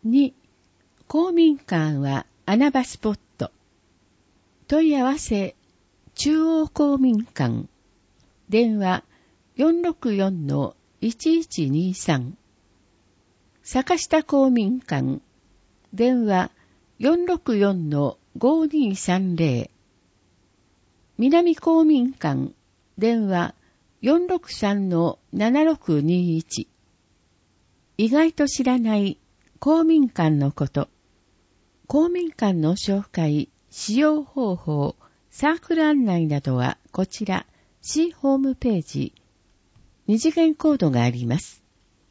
2、公民館は穴場スポット。問い合わせ、中央公民館。電話 464-1123。坂下公民館。電話 464-5230。南公民館。電話 463-7621。意外と知らない公民館のこと。公民館の紹介、使用方法、サークル案内などはこちら、市ホームページ。二次元コードがあります。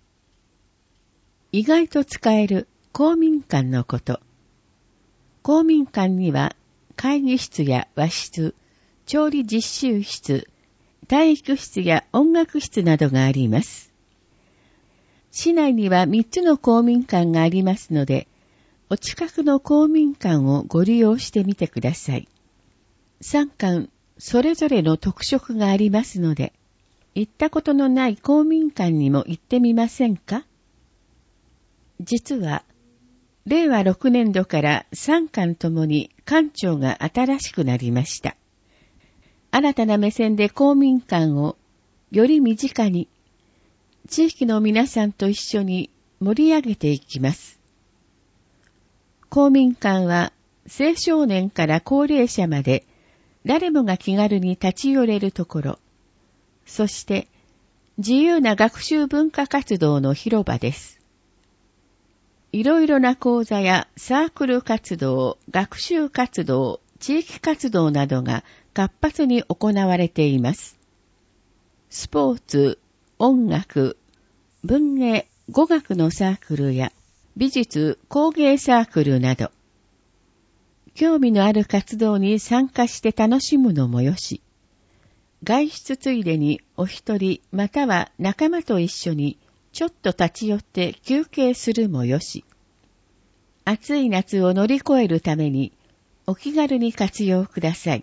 意外と使える公民館のこと。公民館には会議室や和室、調理実習室、体育室や音楽室などがあります。市内には3つの公民館がありますので、お近くの公民館をご利用してみてください。3館それぞれの特色がありますので、行ったことのない公民館にも行ってみませんか？実は、令和6年度から3館ともに館長が新しくなりました。新たな目線で公民館をより身近に、地域の皆さんと一緒に盛り上げていきます。公民館は青少年から高齢者まで誰もが気軽に立ち寄れるところ、そして自由な学習文化活動の広場です。いろいろな講座やサークル活動、学習活動、地域活動などが活発に行われています。スポーツ、音楽、文芸、語学のサークルや美術、工芸サークルなど、興味のある活動に参加して楽しむのもよし、外出ついでにお一人または仲間と一緒にちょっと立ち寄って休憩するもよし、暑い夏を乗り越えるためにお気軽に活用ください。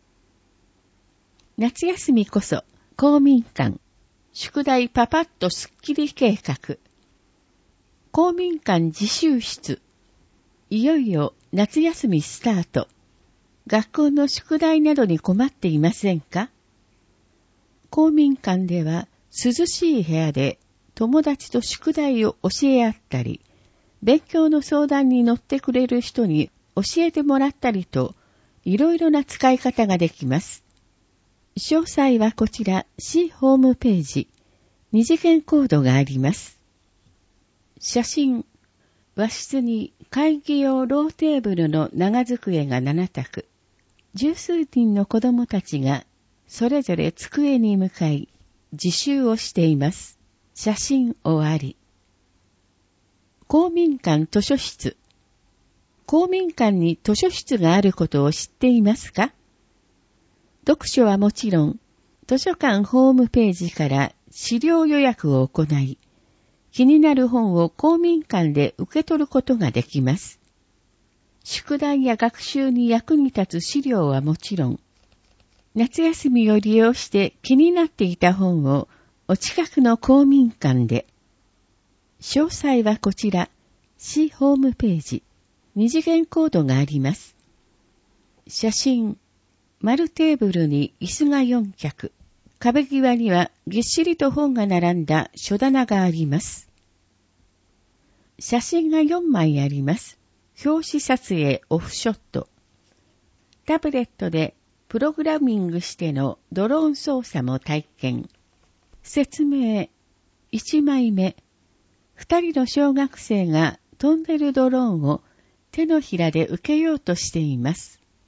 夏休みこそ公民館、宿題パパッとスッキリ計画。公民館自習室。いよいよ夏休みスタート。学校の宿題などに困っていませんか？公民館では涼しい部屋で友達と宿題を教え合ったり、勉強の相談に乗ってくれる人に教えてもらったりと、いろいろな使い方ができます。詳細はこちら、市ホームページ、二次元コードがあります。写真、和室に会議用ローテーブルの長机が7卓、十数人の子供たちがそれぞれ机に向かい、自習をしています。写真終わり。公民館図書室。公民館に図書室があることを知っていますか？読書はもちろん、図書館ホームページから資料予約を行い、気になる本を公民館で受け取ることができます。宿題や学習に役に立つ資料はもちろん、夏休みを利用して気になっていた本をお近くの公民館で。詳細はこちら、市ホームページ、二次元コードがあります。写真、丸テーブルに椅子が4脚、壁際にはぎっしりと本が並んだ書棚があります。写真が4枚あります。表紙撮影オフショット。タブレットでプログラミングしてのドローン操作も体験。説明。1枚目。2人の小学生が飛んでるドローンを手のひらで受けようとしています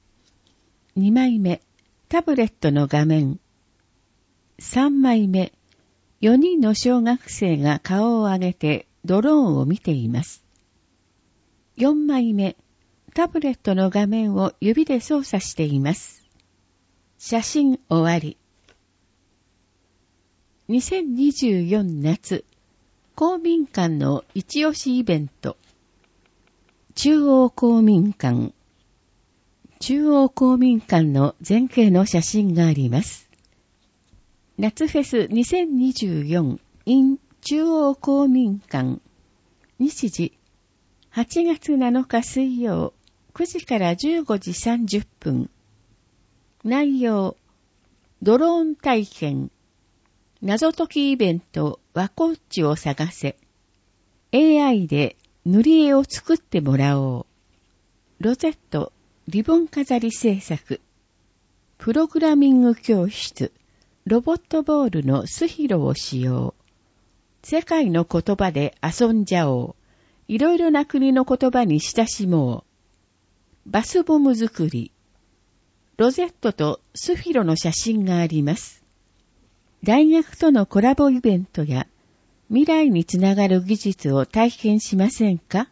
。2枚目。タブレットの画面。3枚目。4人の小学生が顔を上げてドローンを見ています。4枚目。タブレットの画面を指で操作しています。写真終わり。2024夏公民館の一押しイベント。中央公民館。中央公民館の全景の写真があります。夏フェス2024 in 中央公民館。日時 8月7日水曜9時から15時30分。内容、ドローン体験、謎解きイベントワコッチを探せ、AI で塗り絵を作ってもらおう、ロゼット、リボン飾り制作、プログラミング教室、ロボットボールのスヒロを使用、世界の言葉で遊んじゃおう、いろいろな国の言葉に親しもう、バスボム作り、ロゼットとスフィロの写真があります。大学とのコラボイベントや未来につながる技術を体験しませんか？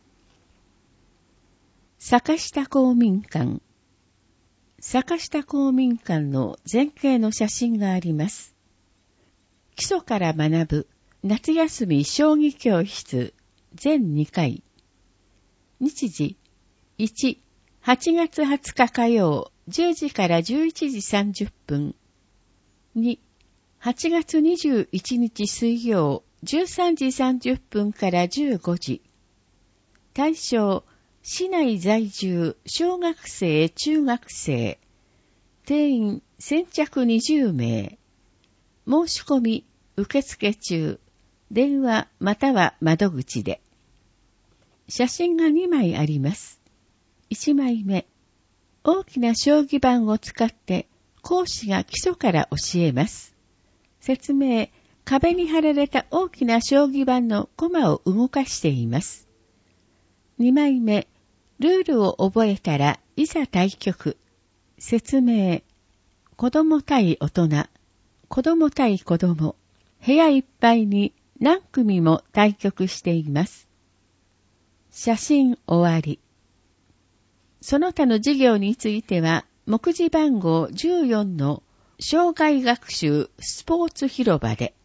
坂下公民館。坂下公民館の前景の写真があります。基礎から学ぶ夏休み将棋教室全2回。日時1、8月20日火曜10時から11時30分。2、8月21日水曜13時30分から15時。対象、市内在住小学生中学生。定員先着20名。申し込み受付中。電話または窓口で。写真が2枚あります。1枚目。大きな将棋盤を使って講師が基礎から教えます。説明、壁に貼られた大きな将棋盤の駒を動かしています。2枚目、ルールを覚えたらいざ対局。説明、子供対大人、子供対子供、部屋いっぱいに何組も対局しています。写真終わり。その他の授業については、目次番号14の障害学習スポーツ広場で。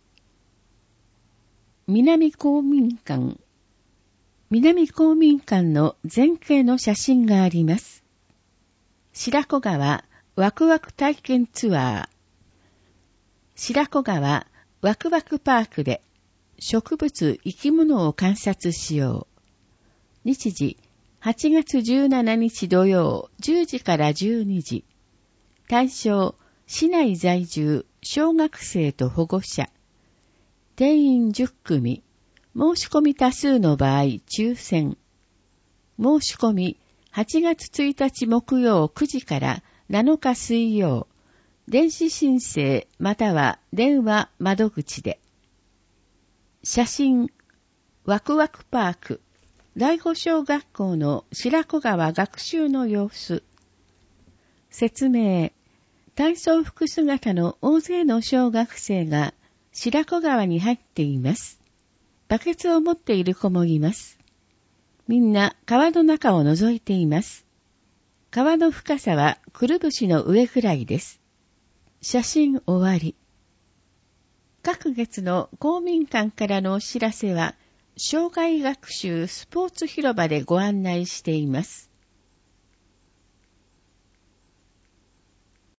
南公民館。南公民館の前景の写真があります。白子川ワクワク体験ツアー。白子川ワクワクパークで植物生き物を観察しよう。日時8月17日土曜10時から12時。対象、市内在住小学生と保護者。定員10組。申し込み多数の場合抽選。申し込み8月1日木曜9時から7日水曜。電子申請または電話窓口で。写真、ワクワクパーク。第五小学校の白子川学習の様子。説明。体操服姿の大勢の小学生が白子川に入っています。バケツを持っている子もいます。みんな川の中を覗いています。川の深さはくるぶしの上くらいです。写真終わり。各月の公民館からのお知らせは、障害学習スポーツ広場でご案内しています。